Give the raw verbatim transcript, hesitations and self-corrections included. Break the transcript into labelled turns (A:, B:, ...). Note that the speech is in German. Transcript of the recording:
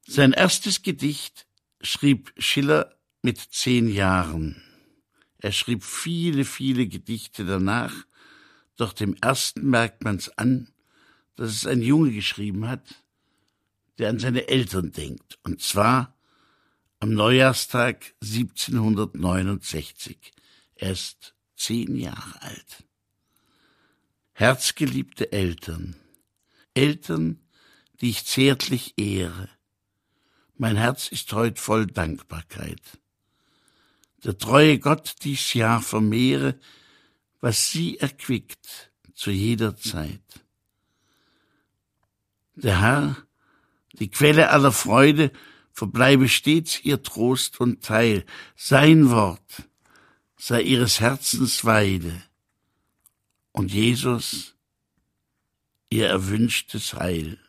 A: Sein erstes Gedicht schrieb Schiller mit zehn Jahren. Er schrieb viele, viele Gedichte danach, doch dem ersten merkt man's an, dass es ein Junge geschrieben hat, der an seine Eltern denkt, und zwar am Neujahrstag siebzehnhundertneunundsechzig. Er ist zehn Jahre alt. Herzgeliebte Eltern, Eltern, die ich zärtlich ehre, mein Herz ist heut voll Dankbarkeit. Der treue Gott dies Jahr vermehre, was sie erquickt zu jeder Zeit. Der Herr, die Quelle aller Freude, verbleibe stets ihr Trost und Teil. Sein Wort sei ihres Herzens Weide und Jesus ihr erwünschtes Heil.